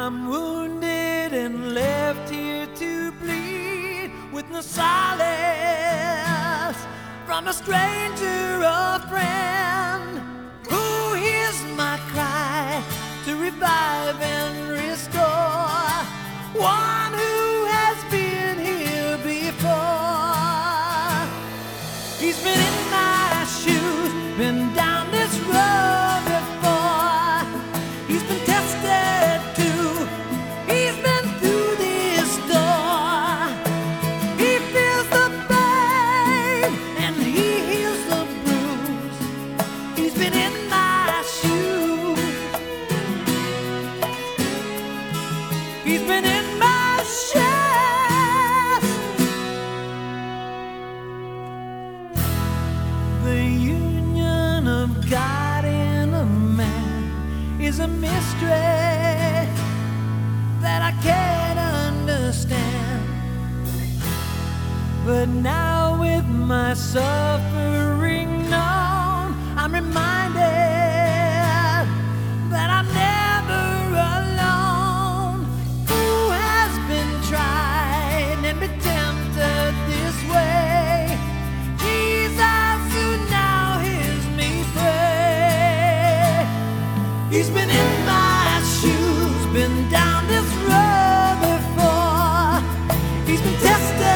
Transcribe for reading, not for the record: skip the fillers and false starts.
I'm wounded and left here to bleed with no solace from a stranger or friend who hears my cry to revive and restore, one who has been here before. He's been in my shoes, been down this road before. He's been tested too, he's been through this door. He feels the pain and he heals the bruise. He's been in my shoes, he's been in my chest. The union of God and a man is a mystery that I can't understand. But now with my suffering known, I'm reminded that I'm never alone. Who has been tried and been tempted this way? Jesus, who now hears me pray. He's been in my shoes, been down this road before. He's been tested